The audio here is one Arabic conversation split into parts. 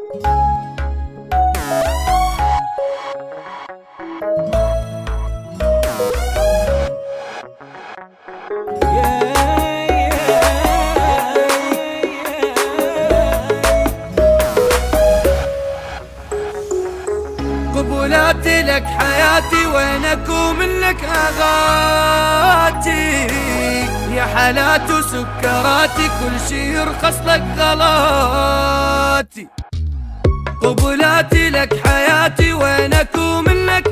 قبولاتي لك حياتي، وينك ومنك اغاتي، يا حالات وسكراتي كل شي يرخص لك غلاتي. قبولاتي لك حياتي، وينك ومنك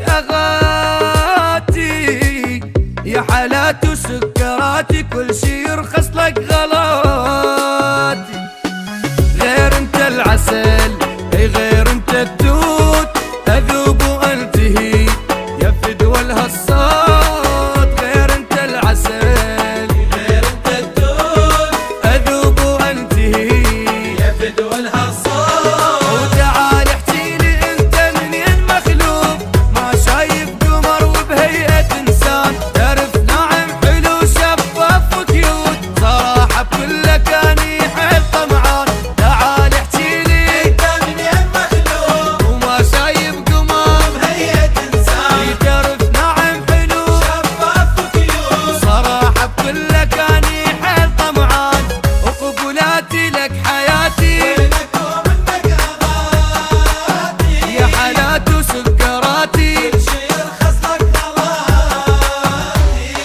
اغاتي، يا حالات وسكراتي كل شي يرخص لك غلاتي. غير انت العسل غير انت الدود، اذوب وانتهي يا فدوى الهالصوت. غير انت العسل غير انت الدود، اذوب وانتهي يا فدوى الهالصوت. وتعال احكيلي انت منين مخلوق، ما شايف قمر وبهيئة انسان، تعرف ناعم حلو شفاف وكيوت، صراحة بكل كاني حيل طمعان. تعال احكيلي انت منين مخلوق، وما شايف قمر بهيئة انسان، تعرف ناعم حلو شفاف وكيوت، صراحة بكل كاني حيل طمعان. وقبولاتي لك حياتي، وينك ومنك اغاتي، يا حالات وسكراتي كل شي يرخص لك غلاتي.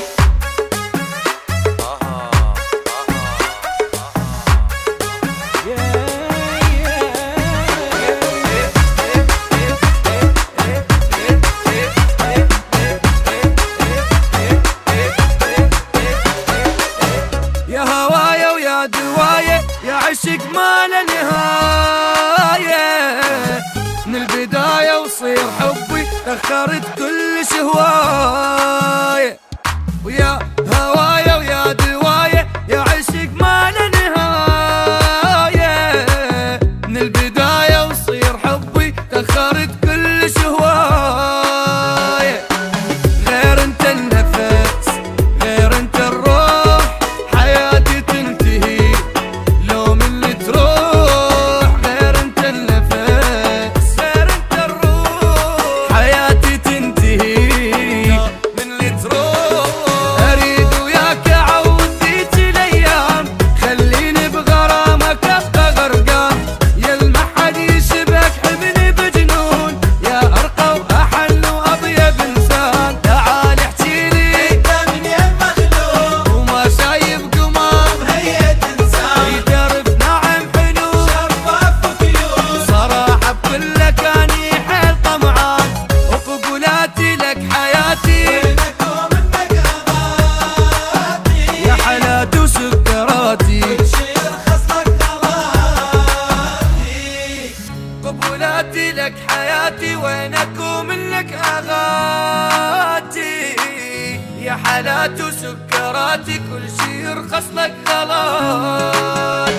يا هوايا ويا دوايا يا عشق ما له نهاية، من البداية وصير حبي اخترت كل هواية. ويا هوايا ويا دوايا يا عشق ما له نهاية، من البداية وصير حبي اخترت كل هواية. غير انت النفس غير انت الروح، حياتي تنتهي لو من اللي تروح. غير انت النفس غير انت الروح، حياتي تنتهي من اللي تروح. اريد وياك اعود ذيك الايام، خليني بغرامك ابقى غرقان، يا ما حد يشبك حبني بجنون، يا ارقى واحن واطيب انسان. تعال احكيلي انت منين مخلوق، وما شايف قمر بهيئة انسان، تعرف ناعم حلو شفاف وكيوت، صراحة بكل كاني حيل طمعان. وقبولاتي لك حياتي، وينك ومنك اغاتي، يا حالات وسكراتي كل شي يرخص لك غلاتي. قبولاتي لك حياتي، وينك ومنك اغاتي، يا حالات وسكراتي كل شي يرخص لك غلاتي.